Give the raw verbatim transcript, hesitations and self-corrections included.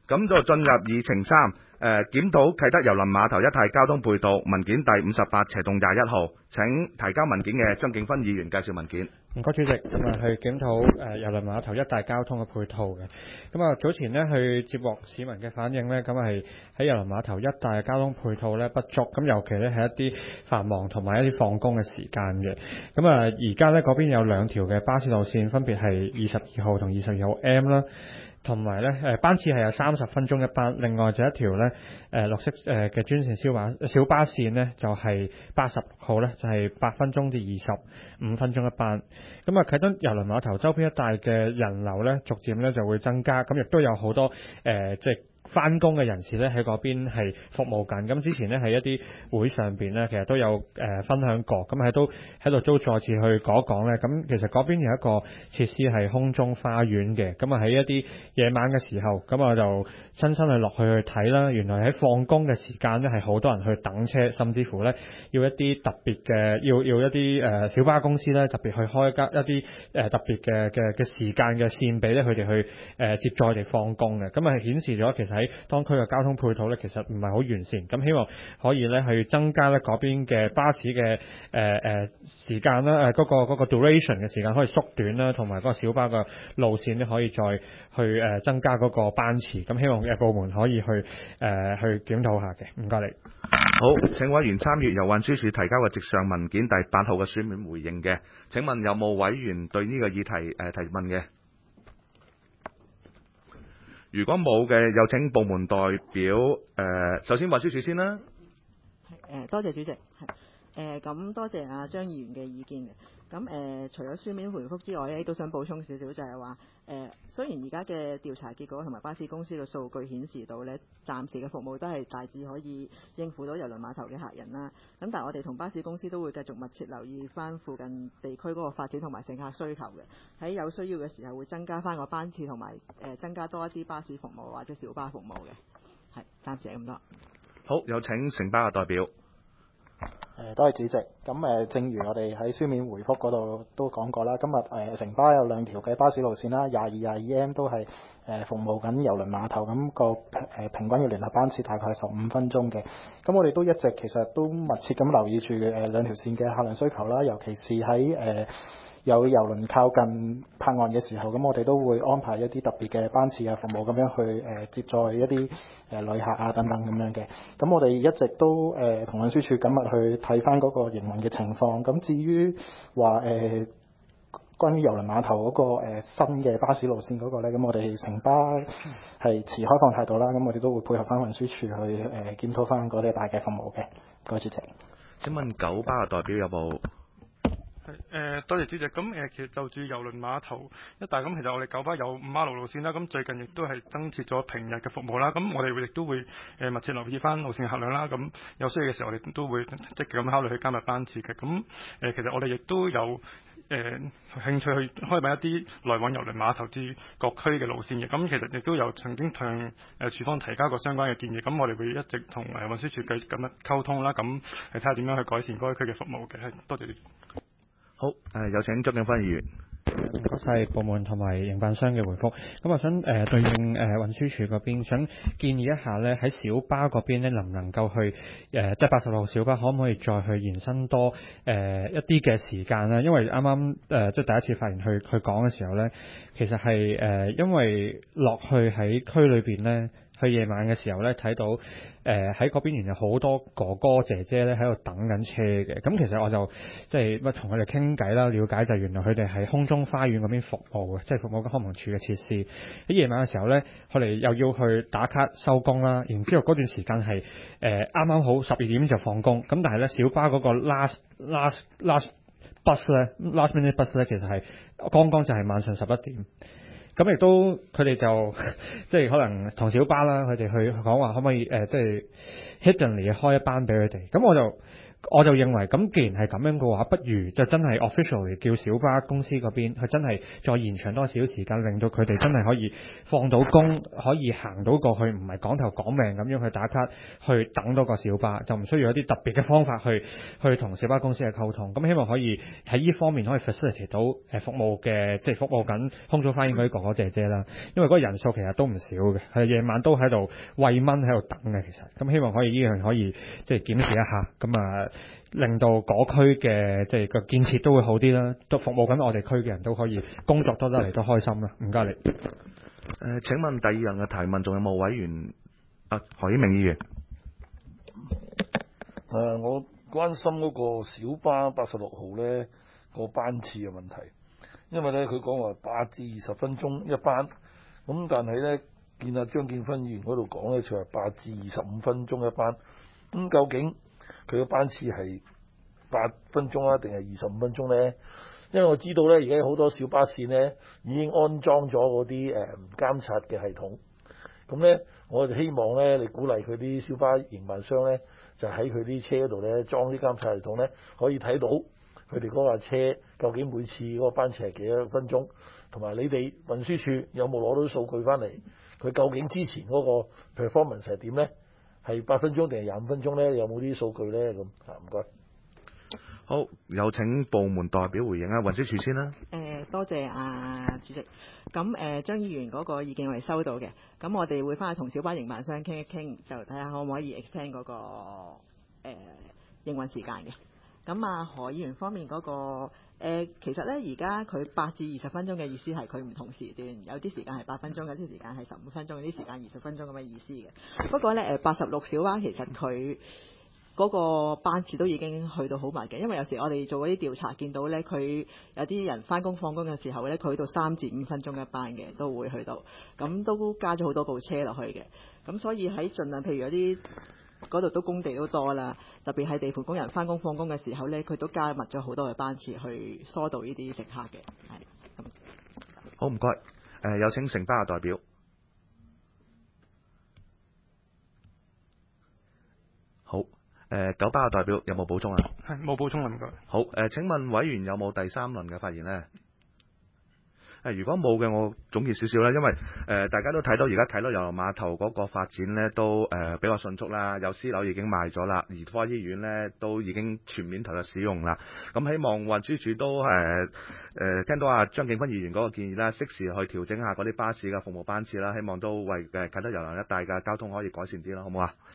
咁就進入議程三，誒檢討啟德郵輪碼頭一帶交通配套文件第五十八斜洞廿一號，請提交文件嘅張景芬議員介紹文件。 唔該主席，咁啊去檢討誒郵輪碼頭一帶交通嘅配套嘅。咁啊早前呢，去接獲市民嘅反映呢，咁係喺郵輪碼頭一帶嘅交通配套呢不足，咁尤其呢係一啲繁忙同埋一啲放工嘅時間嘅。咁啊而家呢嗰邊有兩條嘅巴士路線，分別係二十二號同二十二號 M 啦。同埋咧，誒班次係有三十分鐘一班，另外就一條咧，誒綠色誒嘅專線小巴小巴線呢，就係八十六號咧，就係八分鐘至二十五分鐘一班。咁啊，啟德郵輪碼頭周邊一帶嘅人流咧，逐漸咧就會增加，咁亦都有好多誒、呃、即係翻工嘅人士咧喺嗰邊係服務緊。咁之前咧喺一啲會上邊咧，其實都有誒、呃、分享過，咁喺都喺度都再次去講一講咧。咁其實嗰邊有一個設施係空中花園嘅，咁啊喺一啲夜晚嘅時候，咁我就親身去落去去睇啦。原來喺放工嘅時間咧係好多人去等車，甚至乎咧要一啲特別嘅要要一啲誒、呃、小巴公司咧特別去開一一啲誒、呃、特別嘅嘅嘅時間嘅線俾咧佢哋去誒、呃、接載佢哋放工嘅。咁啊顯示咗其實喺當區嘅交通配套咧，其實唔係好完善。咁希望可以咧去增加咧嗰邊嘅巴士嘅誒誒時間啦，誒、嗰個嗰、個 duration 嘅時間可以縮短啦，同埋嗰個小巴嘅路線咧可以再去誒、呃、增加嗰個班次。咁希望嘅部門可以去誒、呃、去檢討下嘅。唔該你。 好，請委員參閱由運輸署提交嘅直上文件第八號嘅書面回應嘅。請問有冇委員對呢個議題誒、呃、提問嘅？如果冇嘅，有請部門代表誒、呃，首先運輸署先啦。 係誒，多謝主席。係誒，咁多謝阿張議員嘅意見嘅。咁誒、呃，除咗書面回覆之外咧，都想補充少少，就係話誒，雖然而家嘅調查結果同埋巴士公司嘅數據顯示到咧，暫時嘅服務都係大致可以應付到郵輪碼頭嘅客人啦。咁但係我哋同巴士公司都會繼續密切留意翻附近地區嗰個發展同埋乘客需求嘅，喺有需要嘅時候會增加翻個班次同埋誒增加多一啲巴士服務或者小巴服務嘅。係，暫時係咁多。 好，有請城巴嘅代表。 誒，多謝主席。咁誒，正如我哋喺書面回覆嗰度都講過啦，今日誒城巴有兩條嘅巴士路線啦，廿二、廿二 M 都係誒服務緊郵輪碼頭，咁個誒平均嘅聯絡班次大概係十五分鐘嘅。咁我哋都一直其實都密切咁留意住誒兩條線嘅客量需求啦，尤其是喺誒有郵輪靠近泊岸嘅時候，咁我哋都會安排一啲特別嘅班次啊服務咁樣去誒、呃、接載一啲誒、呃、旅客啊等等咁樣嘅。咁我哋一直都誒同運輸署緊密去睇翻嗰個營運嘅情況。咁至於話誒關於郵輪碼頭嗰、那個、呃、新嘅巴士路線嗰個咧，咁我哋城巴係持開放態度啦。咁我哋都會配合翻運輸署去誒、呃、檢討翻嗰啲大嘅服務嘅。多謝主席。 請問九巴嘅代表有冇？ 誒、呃，多謝主席。咁誒、呃，其實就住郵輪碼頭一帶，咁其實我哋九巴有五馬路路線啦。咁最近亦都係增設咗平日嘅服務啦。咁我哋會亦都會誒、呃、密切留意翻路線客量啦。咁有需要嘅時候，我哋都會積極咁考慮去加密班次嘅。咁誒、呃，其實我哋亦都有誒、呃、興趣去開辦一啲來往郵輪碼頭至各區嘅路線嘅。咁其實亦都有曾經向誒署方提交過相關嘅建議。咁我哋會一直同誒運輸署繼續咁樣溝通啦。咁係睇下點樣去改善嗰區嘅服務嘅。係，多謝。 好，誒、呃、有請張景芬議員。 唔該晒部門同埋營辦商嘅回覆。咁我想誒、呃、對應誒、呃、運輸署嗰邊，想建議一下咧，喺小巴嗰邊咧，能唔能夠去誒、呃、即係八十六號小巴，可唔可以再去延伸多誒、呃、一啲嘅時間咧？因為啱啱誒即係第一次發言去去講嘅時候咧，其實係誒、呃、因為落去喺區裏邊咧。去夜晚嘅時候咧，睇到誒喺嗰邊原來好多哥哥姐姐咧喺度等緊車嘅。咁其實我就即係乜同佢哋傾偈啦，了解就係原來佢哋係空中花園嗰邊服務嘅，即係服務緊康文署嘅設施。喺夜晚嘅時候咧，佢哋又要去打卡收工啦。然之後嗰段時間係誒啱啱好十二點就放工。咁但係咧小巴嗰個 last last last bus 咧 last minute bus 咧，其實係剛剛就係晚上十一點。咁亦都佢哋就即係可能同小巴啦，佢哋去講話可唔可以誒、呃，即係 hiddenly 開一班俾佢哋。咁我就我就認為咁，既然係咁樣嘅話，不如就真係 officially 叫小巴公司嗰邊，佢真係再延長多少少時間，令到佢哋真係可以放到工，可以行到過去，唔係講頭講命咁樣去打卡，去等多個小巴，就唔需要一啲特別嘅方法去去同小巴公司嘅溝通。咁希望可以喺呢方面可以 facilitate 到誒服務嘅，即係服務緊空中花園嗰啲哥哥姐姐啦。因為嗰個人數其實都唔少嘅，係夜晚都喺度餵蚊喺度等嘅。其實咁希望可以呢樣可以即係檢視一下，咁啊令到嗰區嘅即係個建設都會好啲啦，都服務緊我哋區嘅人都可以工作多得嚟都開心啦。唔該你。誒、 呃，請問第二樣嘅提問仲有冇委員？啊，何英明議員。 誒、呃，我關心嗰個小巴八十六號咧個班次嘅問題，因為咧佢講話八至二十分鐘一班，咁但係咧見阿張建勳議員嗰度講咧就係八至二十五分鐘一班，咁究竟佢嘅班次係八分鐘啊定係二十五分鐘咧？因為我知道咧而家好多小巴線咧已經安裝咗嗰啲誒監察嘅系統，咁咧我就希望咧你鼓勵佢啲小巴營辦商咧就喺佢啲車度咧裝啲監察系統咧，可以睇到佢哋嗰架車究竟每次嗰個班次係幾多分鐘，同埋你哋運輸署有冇攞到數據翻嚟？佢究竟之前嗰個 performance 係點咧？係八分鐘定係廿五分鐘咧？有冇啲數據咧？咁啊，唔該。 好，有請部門代表回應啊，運輸署先啦。 誒、呃，多謝啊主席。咁誒、呃，張議員嗰個意見我哋收到嘅，咁我哋會翻去同小巴營辦商傾一傾，就睇下可唔可以 extend 嗰、那個誒、呃、營運時間嘅。咁啊，何議員方面嗰、那個誒、呃，其實咧而家佢八至二十分鐘嘅意思係佢唔同時段，有啲時間係八分鐘，有啲時間係十五分鐘，有啲時間二十分鐘咁嘅意思嘅。不過咧誒，八十六小巴其實佢嗰個班次都已經去到好密嘅，因為有時我哋做嗰啲調查，見到咧佢有啲人翻工放工嘅時候咧，佢去到三至五分鐘一班嘅都會去到，咁都加咗好多部車落去嘅，咁所以喺盡量譬如有啲嗰度都工地都多啦，特別係地盤工人翻工放工嘅時候咧，佢都加密咗好多嘅班次去疏導呢啲乘客嘅，係。 好，唔該。誒、呃，有請城巴嘅代表。好。誒、呃，九巴嘅代表有冇補充啊？ 係冇補充啦，唔該。 好，誒、呃，請問委員有冇第三輪嘅發言呢？誒，如果冇嘅，我總結少少啦，因為誒、呃、大家都睇到而家睇到郵輪碼頭嗰個發展呢都誒、呃、比較迅速啦，有私樓已經賣咗啦，兒科醫院呢都已經全面投入使用啦。咁希望運輸署都誒誒、呃呃、聽到阿張景勳議員嗰個建議啦，適時去調整下嗰啲巴士嘅服務班次啦，希望都為誒啟德郵輪一帶嘅交通可以改善啲啦，好唔好啊？